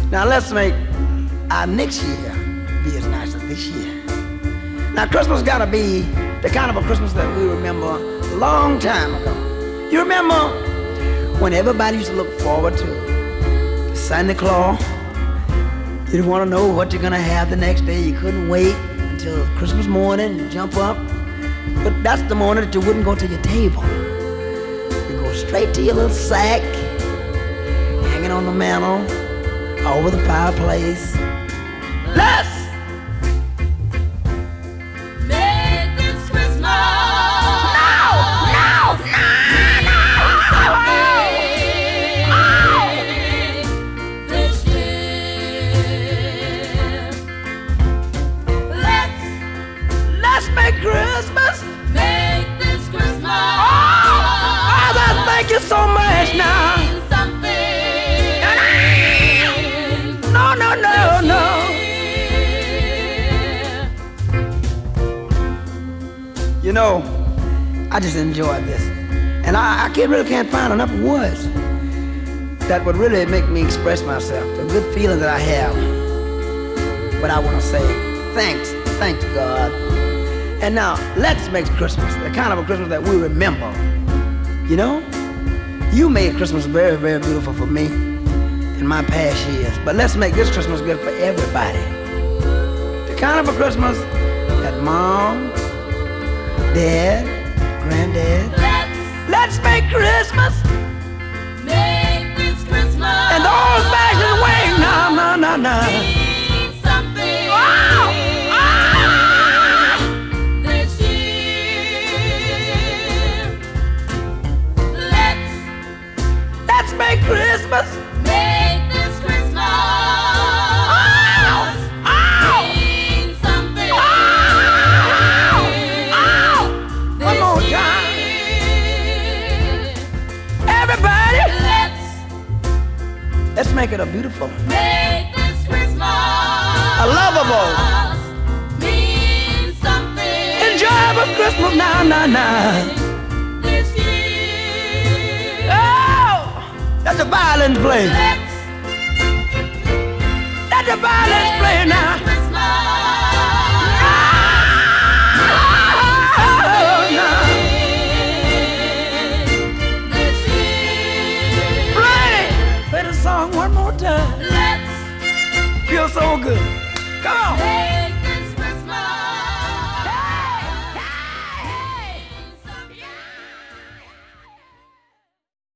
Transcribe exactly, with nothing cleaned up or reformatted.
Now let's make our next year be as nice as this year. Now Christmas gotta be the kind of a Christmas that we remember a long time ago. You remember when everybody used to look forward to Santa Claus? You didn't want to know what you're gonna have the next day. You couldn't wait until Christmas morning and jump up. But that's the morning that you wouldn't go to your table. You go straight to your little sack, hanging on the mantle, over the fireplace. Let's make this Christmas now, now, now, now. this year. Let's Let's make Christmas. make this Christmas. Oh, I thank you so much now. mean something. No, no, no, no. You know, I just enjoy this. And I, I can't, really can't find enough words that would really make me express myself. The good feeling that I have. But I want to say thanks, thanks God. And now, let's make Christmas the kind of a Christmas that we remember. You know? You made Christmas very, very beautiful for me in my past years. But let's make this Christmas good for everybody. The kind of a Christmas that Mom, Dad, Granddad. Let's Let's make Christmas. make this Christmas. And those bags away. No, no, no, no. mean something. Wow! Ah! This year. Let's Let's make Christmas. make this Christmas. Ow! Ow! mean something. Ow! Ow! This One more time. year. Everybody, Let's let's make it a beautiful, make this Christmas. a lovable, mean something. enjoyable Christmas. Now, now, now. This year. Oh, let the violins play. Let's Let the violins play now. Oh, no. Play, play the song one more time. Let's Feels so good.